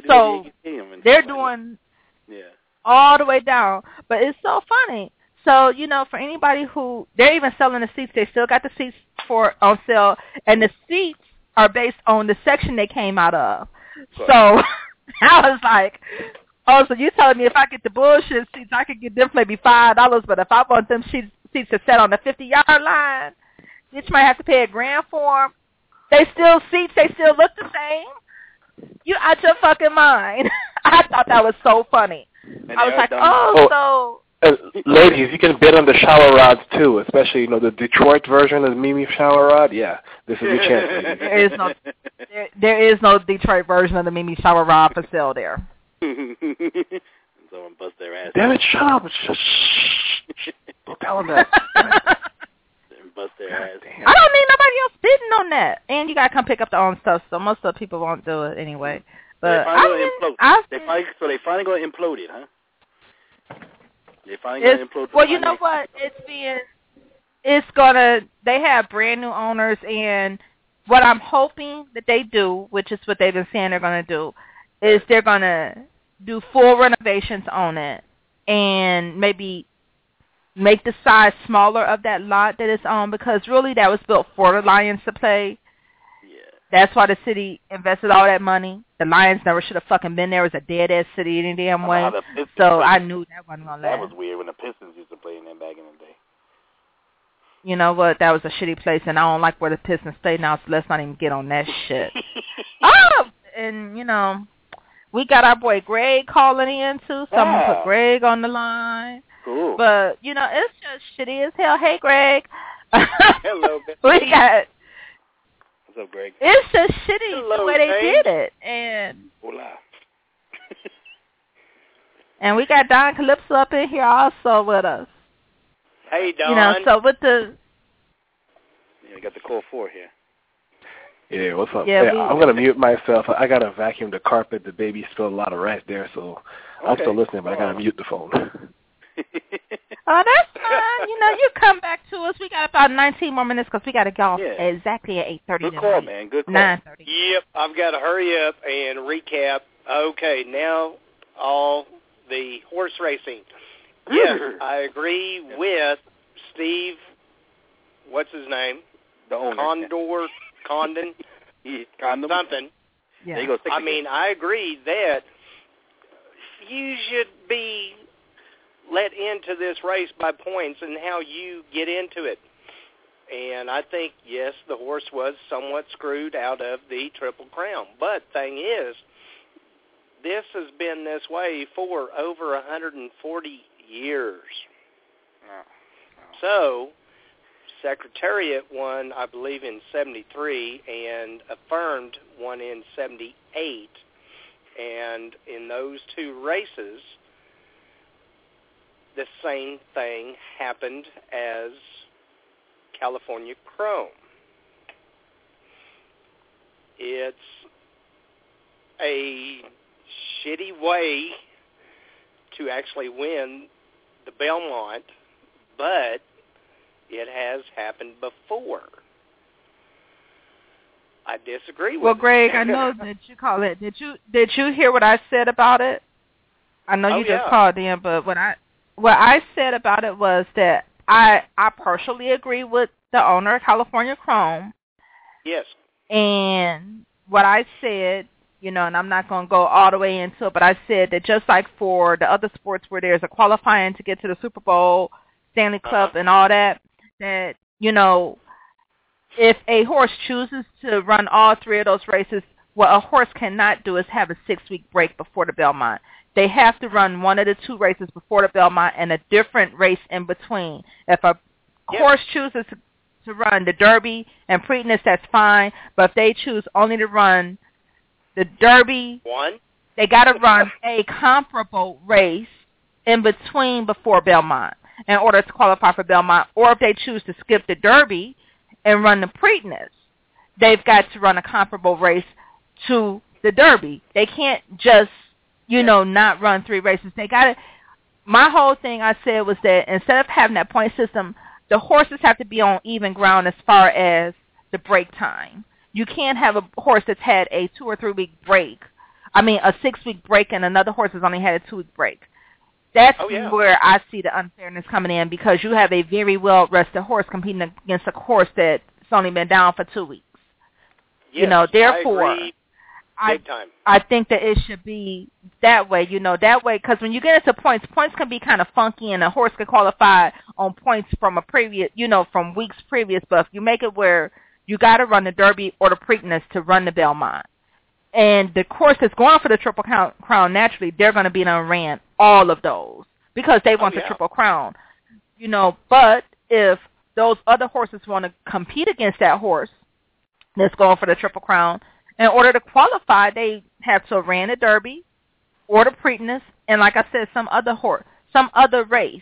They're doing all the way down. But it's so funny. So, for anybody who, they're even selling the seats. They still got the seats on sale. And the seats are based on the section they came out of. So, I was like, oh, so you telling me if I get the bullshit seats, I could get them for maybe $5. But if I want them seats to set on the 50-yard line, bitch might have to pay $1,000 for them. They still seats. They still look the same. You out your fucking mind. I thought that was so funny. I was like, ladies, you can bid on the shower rods too, especially the Detroit version of the Mimi shower rod. Yeah, this is your chance. There is no Detroit version of the Mimi shower rod for sale there. Someone bust their ass. Damn it! Shut up! Shh. Don't tell them that. Bust their ass. I don't need nobody else bidding on that. And you gotta come pick up their own stuff, so most of the people won't do it anyway. But they finally gonna implode it, huh? They finally gonna implode. Well, you know what? They have brand new owners, and what I'm hoping that they do, which is what they've been saying they're gonna do, is they're gonna do full renovations on it, and maybe make the size smaller of that lot that it's on, because really that was built for the Lions to play. Yeah. That's why the city invested all that money. The Lions never should have fucking been there. It was a dead-ass city any damn way. So I knew that wasn't going to last. That was weird when the Pistons used to play in there back in the day. You know what? That was a shitty place, and I don't like where the Pistons stay now, so let's not even get on that shit. Oh! And, you know, we got our boy Greg calling in, too, so I'm going to put Greg on the line. Cool. But, you know, it's just shitty as hell. Hey, Greg. Hello, baby. We got... What's up, Greg? It's just shitty Hello, the way they James. did it. And... Hola. And we got Don Calypso up in here also with us. Hey, Don. You know, so with the... Yeah, we got the call 4 here. Yeah, what's up? Yeah, hey, I'm going to mute myself. I got to vacuum the carpet. The baby spilled a lot of rice there, so I'm still listening, but I got to mute the phone. Oh, that's fine. You know, you come back to us. We got about 19 more minutes because we got to go off exactly at 8:30. Good call, man. Good call. 9:30. Yep, I've got to hurry up and recap. Okay, now all the horse racing. Yes, I agree with Steve. What's his name? The owner. Condon. Condom. Something. Yeah. There you go. I mean, I agree that you should be let into this race by points and how you get into it. And I think, yes, the horse was somewhat screwed out of the Triple Crown. But thing is, this has been this way for over 140 years. So, Secretariat won, I believe, in 73, and Affirmed won in 78. And in those two races, the same thing happened as California Chrome. It's a shitty way to actually win the Belmont, but it has happened before. I disagree with Well, Greg, I know that you call it. Did you hear what I said about it? I know you just called in, but what I said about it was that I partially agree with the owner of California Chrome. Yes. And what I said, you know, and I'm not going to go all the way into it, but I said that just like for the other sports where there's a qualifying to get to the Super Bowl, Stanley Cup, and all that, that, you know, if a horse chooses to run all three of those races, what a horse cannot do is have a 6-week break before the Belmont. They have to run one of the two races before the Belmont and a different race in between. If a horse chooses to run the Derby and Preakness, that's fine. But if they choose only to run the Derby, they got to run a comparable race in between before Belmont in order to qualify for Belmont. Or if they choose to skip the Derby and run the Preakness, they've got to run a comparable race to the Derby. They can't just, you know, not run three races. They got to. My whole thing I said was that instead of having that point system, the horses have to be on even ground as far as the break time. You can't have a horse that's had a 2 or 3 week break. I mean, a 6-week break, and another horse has only had a 2-week break. That's where I see the unfairness coming in, because you have a very well-rested horse competing against a horse that's only been down for 2 weeks. Yes, you know, therefore, I agree. Big time. I think that it should be that way, you know, that way, because when you get into points can be kind of funky, and a horse can qualify on points from a previous, you know, from weeks previous, but if you make it where you got to run the Derby or the Preakness to run the Belmont, and the horse that's going for the Triple Crown, naturally, they're going to be ran all of those because they want the Triple Crown, you know, but if those other horses want to compete against that horse that's going for the Triple Crown, in order to qualify, they have to run the Derby or the Preakness, and like I said, some other race.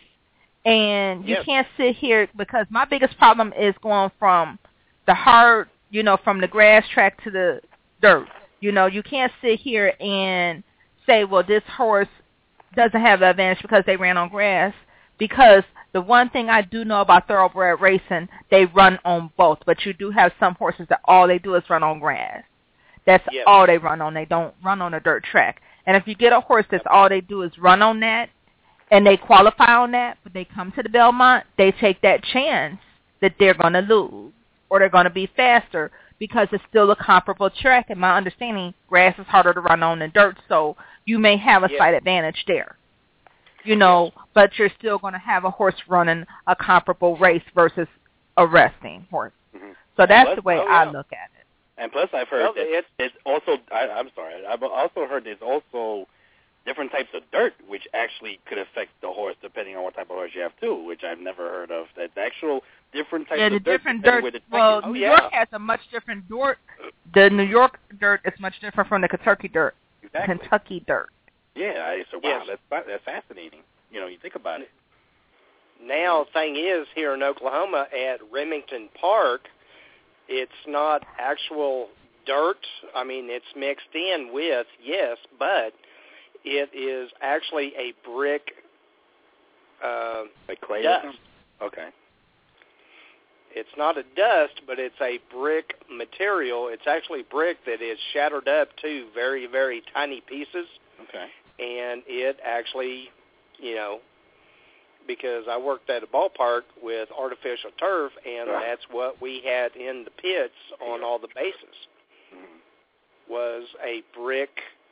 And you can't sit here, because my biggest problem is going from the hard, you know, from the grass track to the dirt. You know, you can't sit here and say, well, this horse doesn't have an advantage because they ran on grass, because the one thing I do know about thoroughbred racing, they run on both, but you do have some horses that all they do is run on grass. That's all they run on. They don't run on a dirt track. And if you get a horse that's all they do is run on that, and they qualify on that, but they come to the Belmont, they take that chance that they're going to lose or they're going to be faster because it's still a comparable track. In my understanding, grass is harder to run on than dirt, so you may have a slight advantage there. You know, but you're still going to have a horse running a comparable race versus a resting horse. Mm-hmm. So that's the way I look at it. And plus, I've heard that it's also. I'm sorry. I've also heard there's also different types of dirt, which actually could affect the horse depending on what type of horse you have too, which I've never heard of. That's actual different types of dirt. Yeah, the different dirt. Well, New York has a much different dirt. The New York dirt is much different from the Kentucky dirt. Exactly. Kentucky dirt. Yeah, so wow, that's fascinating. You know, you think about it. Now, thing is, here in Oklahoma at Remington Park, it's not actual dirt. I mean, it's mixed in with, yes, but it is actually a brick like clay dust. Okay. It's not a dust, but it's a brick material. It's actually brick that is shattered up to very, very tiny pieces. Okay. And it actually, you know, because I worked at a ballpark with artificial turf, and that's what we had in the pits on all the bases, was a brick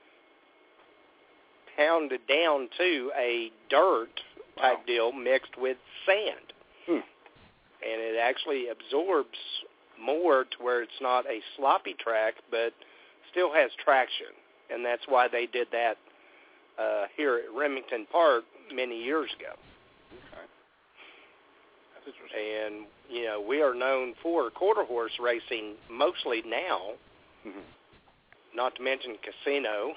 pounded down to a dirt type deal mixed with sand. And it actually absorbs more to where it's not a sloppy track, but still has traction. And that's why they did that here at Remington Park many years ago. Okay. That's interesting. And, you know, we are known for quarter horse racing mostly now, not to mention casino.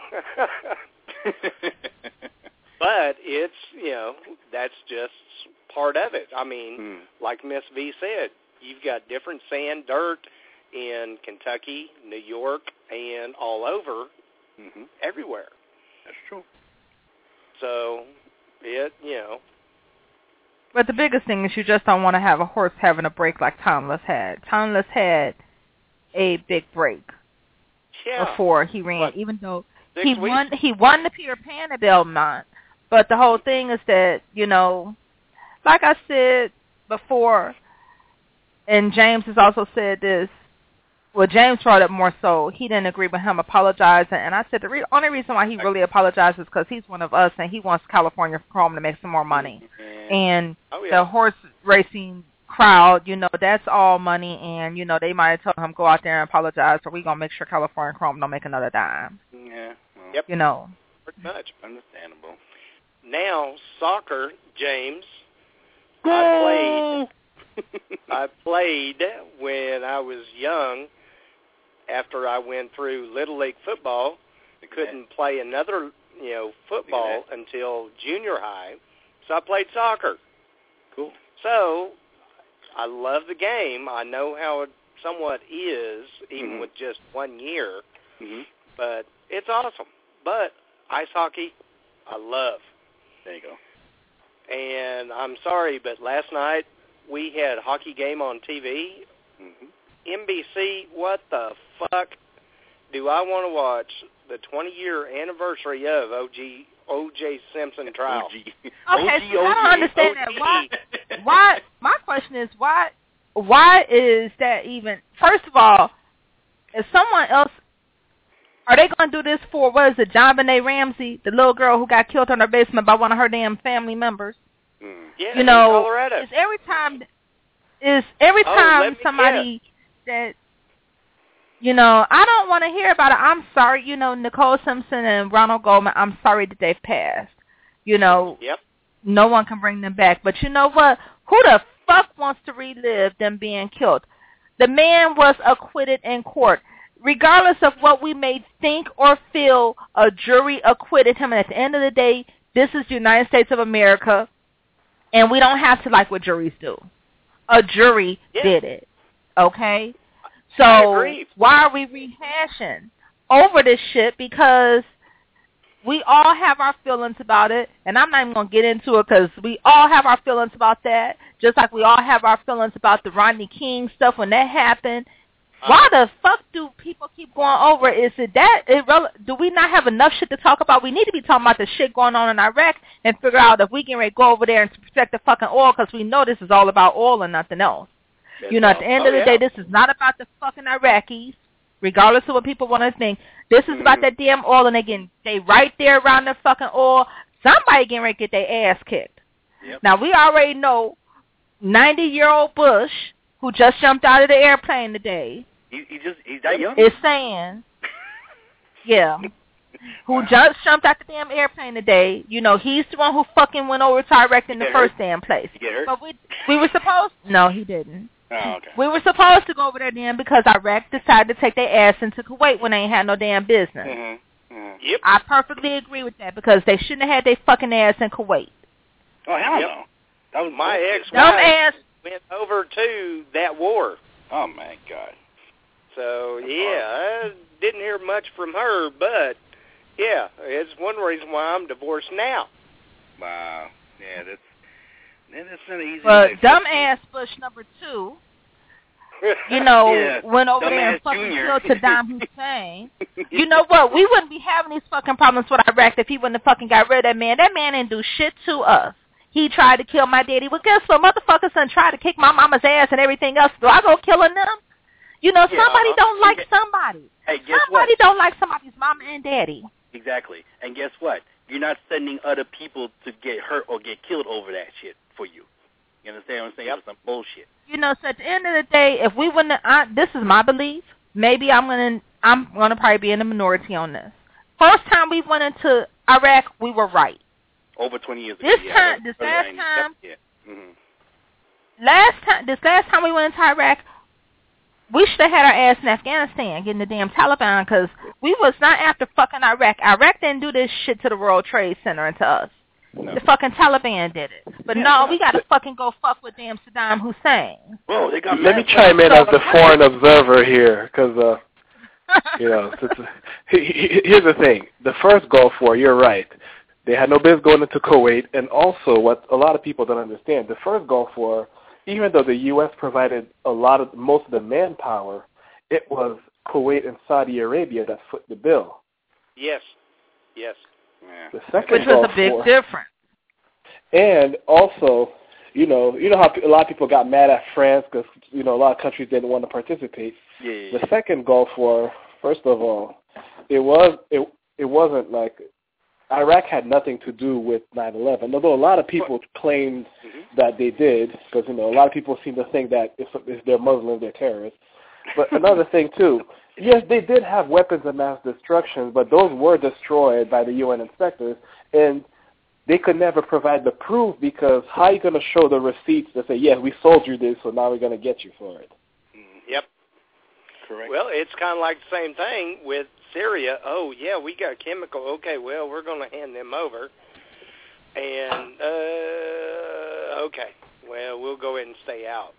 But it's, you know, that's just part of it. I mean, like Miss V said, you've got different sand, dirt in Kentucky, New York, and all over, everywhere. That's true. So, it, you know. But the biggest thing is you just don't want to have a horse having a break like Timeless had. Timeless had a big break before he ran, even though he won the Peter Pan at Belmont. But the whole thing is that, you know, like I said before, and James has also said this, well, James brought up more so, he didn't agree with him apologizing, and I said the only reason why he really apologizes is because he's one of us, and he wants California Chrome to make some more money. And the horse racing crowd, you know, that's all money, and, you know, they might have told him, go out there and apologize, or we're going to make sure California Chrome don't make another dime. Yeah. Well, you know. Pretty much. Understandable. Now, soccer, James, I played when I was young. After I went through Little League football, I couldn't play another, you know, football until junior high. So I played soccer. Cool. So I love the game. I know how it somewhat is, even with just 1 year. But it's awesome. But ice hockey, I love. There you go. And I'm sorry, but last night we had a hockey game on TV. NBC, what the fuck do I want to watch the 20-year anniversary of O.J. Simpson trial? Okay, so I don't understand that. Why? My question is, why is that even? First of all, is someone else? Are they going to do this for, what is it, JonBenet Ramsey, the little girl who got killed in her basement by one of her damn family members? Yeah, you know, in Colorado. Is every time somebody that, you know, I don't want to hear about it. I'm sorry, you know, Nicole Simpson and Ronald Goldman, I'm sorry that they've passed. You know, no one can bring them back. But you know what? Who the fuck wants to relive them being killed? The man was acquitted in court. Regardless of what we may think or feel, a jury acquitted him. And at the end of the day, this is the United States of America, and we don't have to like what juries do. A jury did it, okay? So why are we rehashing over this shit? Because we all have our feelings about it, and I'm not even going to get into it because we all have our feelings about that, just like we all have our feelings about the Rodney King stuff when that happened. Why the fuck do people keep going over? Is it that do we not have enough shit to talk about? We need to be talking about the shit going on in Iraq and figure out if we can go over there and protect the fucking oil, because we know this is all about oil and nothing else. That's At the end of the day, this is not about the fucking Iraqis, regardless of what people want to think. This is about that damn oil, and they right there around the fucking oil. Somebody getting ready to get their ass kicked. Yep. Now, we already know 90-year-old Bush, who just jumped out of the airplane today, he's that young? is saying, who just jumped out the damn airplane today, he's the one who fucking went over to Iraq in the first damn place. He get hurt? But we were supposed, no, he didn't. Oh, okay. We were supposed to go over there then because Iraq decided to take their ass into Kuwait when they ain't had no damn business. Mm-hmm. Mm-hmm. Yep. I perfectly agree with that because they shouldn't have had their fucking ass in Kuwait. Oh, hell no. That was my Dumb ex-wife ass. went over to that war. Oh, my God. So, I didn't hear much from her, but, it's one reason why I'm divorced now. Wow. Yeah, that's not easy. But dumbass Bush number 2, went over there and fucking killed Saddam Hussein. You know what? We wouldn't be having these fucking problems with Iraq if he wouldn't have fucking got rid of that man. That man didn't do shit to us. He tried to kill my daddy. Well, guess what? Motherfuckers done tried to kick my mama's ass and everything else. Do I go killing them? Somebody don't like somebody. Hey, guess somebody what? Don't like somebody's mama and daddy. Exactly. And guess what? You're not sending other people to get hurt or get killed over that shit for you. You understand what I'm saying? It's some bullshit. So at the end of the day, if we wouldn't, this is my belief. Maybe I'm gonna probably be in the minority on this. First time we went into Iraq, we were right. Over 20 years ago. This last time we went into Iraq, we should have had our ass in Afghanistan getting the damn Taliban, because we was not after fucking Iraq. Iraq didn't do this shit to the World Trade Center and to us. No. The fucking Taliban did it. But no, we got to fucking go fuck with damn Saddam Hussein. Whoa, they got Let me chime in as the foreign observer here, because, here's the thing. The first Gulf War, you're right. They had no business going into Kuwait, and also what a lot of people don't understand, the first Gulf War, even though the U.S. provided most of the manpower, it was Kuwait and Saudi Arabia that foot the bill. Yes. The second Which was Gulf a big War, difference. And also, you know how a lot of people got mad at France because a lot of countries didn't want to participate. Yeah. The second Gulf War, first of all, it wasn't like Iraq had nothing to do with 9/11. Although a lot of people claimed that they did, because a lot of people seem to think that if they're Muslims, they're terrorists. But another thing too, yes, they did have weapons of mass destruction, but those were destroyed by the UN inspectors, and they could never provide the proof, because how are you going to show the receipts that say, yes, we sold you this, so now we're going to get you for it? Yep. Correct. Well, it's kind of like the same thing with Syria. Oh, yeah, we got chemical. Okay, well, we're going to hand them over. And, okay, well, we'll go ahead and stay out.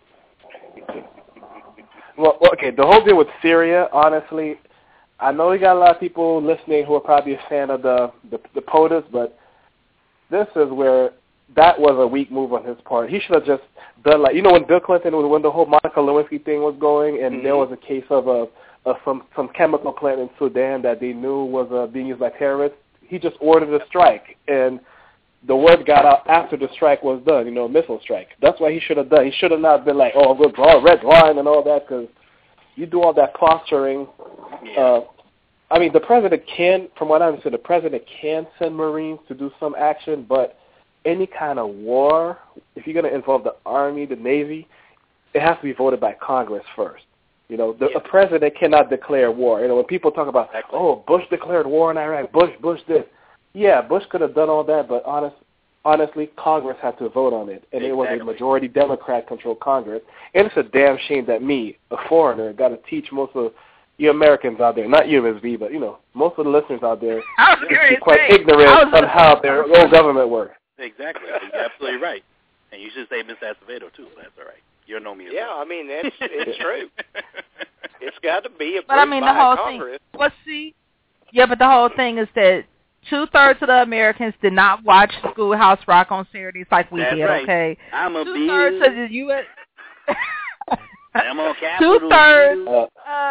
Well, okay, the whole deal with Syria, honestly, I know we got a lot of people listening who are probably a fan of the POTUS, but this is where that was a weak move on his part. He should have just done when Bill Clinton, when the whole Monica Lewinsky thing was going, and there was a case of some chemical plant in Sudan that they knew was being used by terrorists. He just ordered a strike, and the word got out after the strike was done, a missile strike. That's what he should have done. He should have not been like, we'll draw a red line and all that, because you do all that posturing. Yeah. The president can, from what I understand, the president can send Marines to do some action, but any kind of war, if you're going to involve the Army, the Navy, it has to be voted by Congress first. A president cannot declare war. When people talk about, Bush declared war in Iraq, Bush this. Yeah, Bush could have done all that, but honestly, Congress had to vote on it, and it was a majority Democrat-controlled Congress. And it's a damn shame that me, a foreigner, got to teach most of you Americans out there, not you, Ms. V, but, most of the listeners out there, are quite ignorant on how their own government works. Exactly. You're absolutely right. And you should say Mr. Acevedo, too. That's all right. You know me as well. It's true. It's got to be approved but the whole Congress. Thing. But see, but the whole thing is that 2/3 of the Americans did not watch Schoolhouse Rock on Saturdays like we did. Right. Okay, I'm a 2/3 of the U.S. I'm on Capitol. 2/3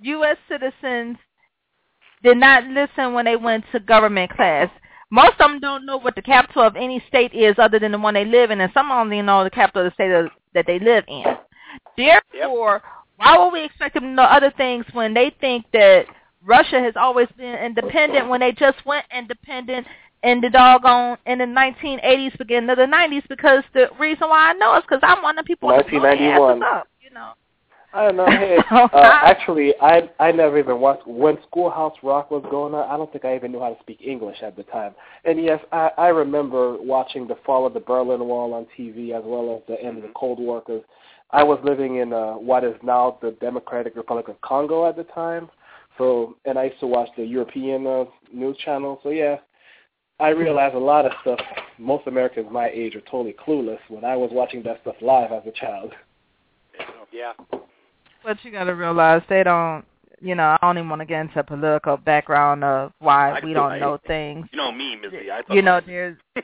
U.S. citizens did not listen when they went to government class. Most of them don't know what the capital of any state is other than the one they live in, and some only know the capital of the state that they live in. Therefore, why would we expect them to know other things when they think that Russia has always been independent when they just went independent in the 1980s, beginning of the 90s? Because the reason why I know is because I'm one of the people who 1991. up, you know. I don't know. Hey, actually, I never even watched when Schoolhouse Rock was going on. I don't think I even knew how to speak English at the time. And yes, I remember watching the fall of the Berlin Wall on TV as well as the end of the Cold War. Because I was living in what is now the Democratic Republic of Congo at the time. So, and I used to watch the European news channel. So yeah, I realized a lot of stuff. Most Americans my age are totally clueless when I was watching that stuff live as a child. Yeah. But you got to realize they don't, you know, I don't even want to get into a political background of why we don't know things. You know me, Missy. You know, there's a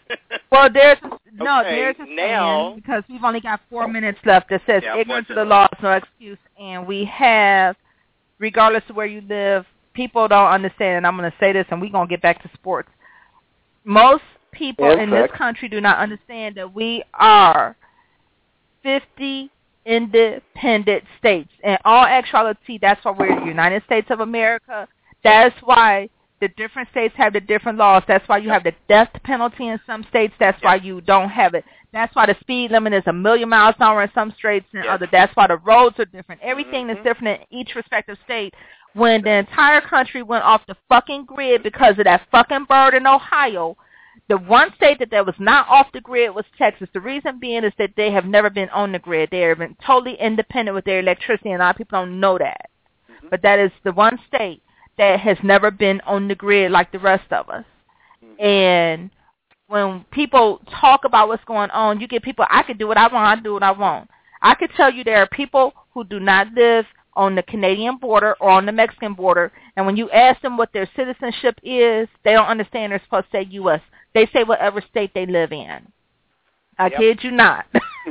saying, because we've only got 4 minutes left, that says ignorance of the law is no excuse, and we have, regardless of where you live, people don't understand, and I'm going to say this, and we're going to get back to sports. Most people in this country do not understand that we are 50 independent states. In all actuality, that's why we're the United States of America. That's why the different states have the different laws. That's why you have the death penalty in some states. That's why you don't have it. That's why the speed limit is 1,000,000 miles an hour in some states and other. That's why the roads are different. Everything is different in each respective state. When the entire country went off the fucking grid because of that fucking bird in Ohio, the one state that was not off the grid was Texas. The reason being is that they have never been on the grid. They have been totally independent with their electricity, and a lot of people don't know that. But that is the one state that has never been on the grid like the rest of us. And when people talk about what's going on, you get people, I can do what I want, I do what I want. I could tell you there are people who do not live on the Canadian border or on the Mexican border, and when you ask them what their citizenship is, they don't understand they're supposed to say U.S. They say whatever state they live in. I kid you not.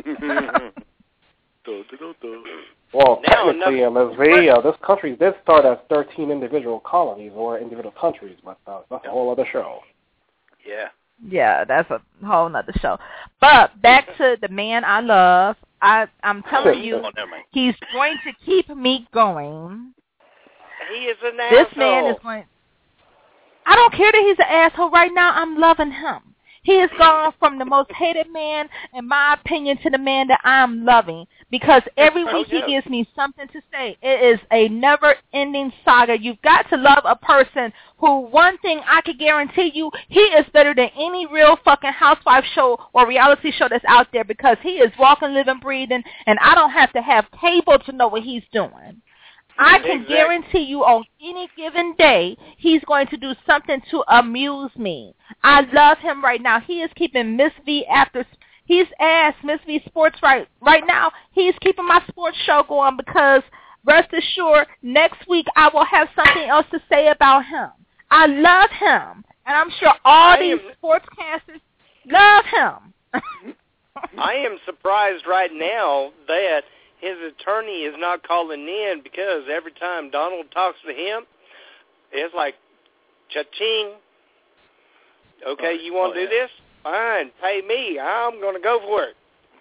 Well, technically, this country did start as 13 individual colonies or individual countries, but that's a whole other show. Yeah. Yeah, that's a whole nother show. But back to the man I love. I'm telling you, he's going to keep me going. He is an asshole. This man is going... I don't care that he's an asshole right now. I'm loving him. He has gone from the most hated man, in my opinion, to the man that I'm loving. Because every week he gives me something to say. It is a never-ending saga. You've got to love a person who, one thing I can guarantee you, he is better than any real fucking housewife show or reality show that's out there, because he is walking, living, breathing, and I don't have to have cable to know what he's doing. I can guarantee you on any given day, he's going to do something to amuse me. I love him right now. He is keeping Miss V after... He's asked Miss V Sports right now. He's keeping my sports show going, because rest assured, next week I will have something else to say about him. I love him. And I'm sure all these sportscasters love him. I am surprised right now that his attorney is not calling in, because every time Donald talks to him, it's like, cha-ching. Okay, you want to do this? Fine, pay me. I'm going to go for it.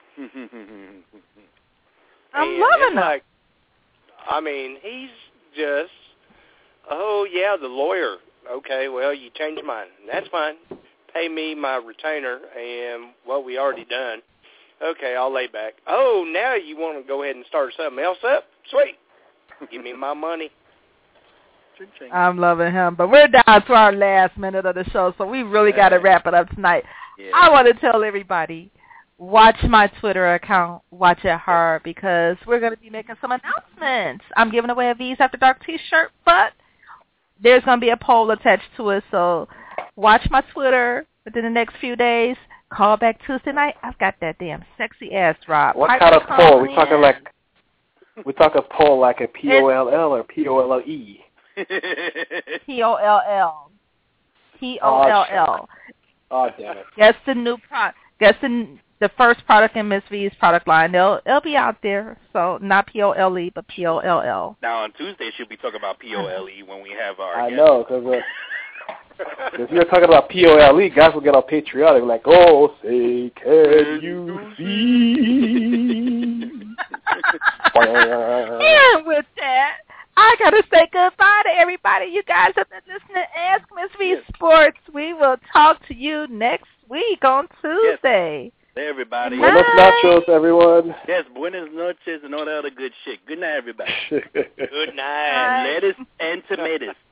I'm loving it. Like, I mean, he's just, oh, yeah, the lawyer. Okay, well, you changed your mind. That's fine. Pay me my retainer and what we already done. Okay, I'll lay back. Oh, now you want to go ahead and start something else up? Sweet. Give me my money. I'm loving him. But we're down to our last minute of the show, so we really got to wrap it up tonight. Yeah. I want to tell everybody, watch my Twitter account, watch it hard, because we're going to be making some announcements. I'm giving away a V's After Dark t-shirt, but there's going to be a poll attached to it, so watch my Twitter within the next few days. Call back Tuesday night. I've got that damn sexy ass drop. What kind of poll? We talking poll like a POLL or POLLE? POLL. POLL. Oh, damn it. Guess the the first product in Miss V's product line. It'll be out there. So not P-O-L-E, but P-O-L-L. Now on Tuesday she'll be talking about P-O-L-E when we have our I guest. know, because if you're talking about P-O-L-E, guys will get all patriotic, like, oh, say, can you see? And with that, I got to say goodbye to everybody. You guys have been listening to Ask Miss V Sports. We will talk to you next week on Tuesday. Hey, everybody. Buenos nachos, everyone. Yes, buenas noches and all that other good shit. Good night, everybody. Good night. Lettuce and tomatoes.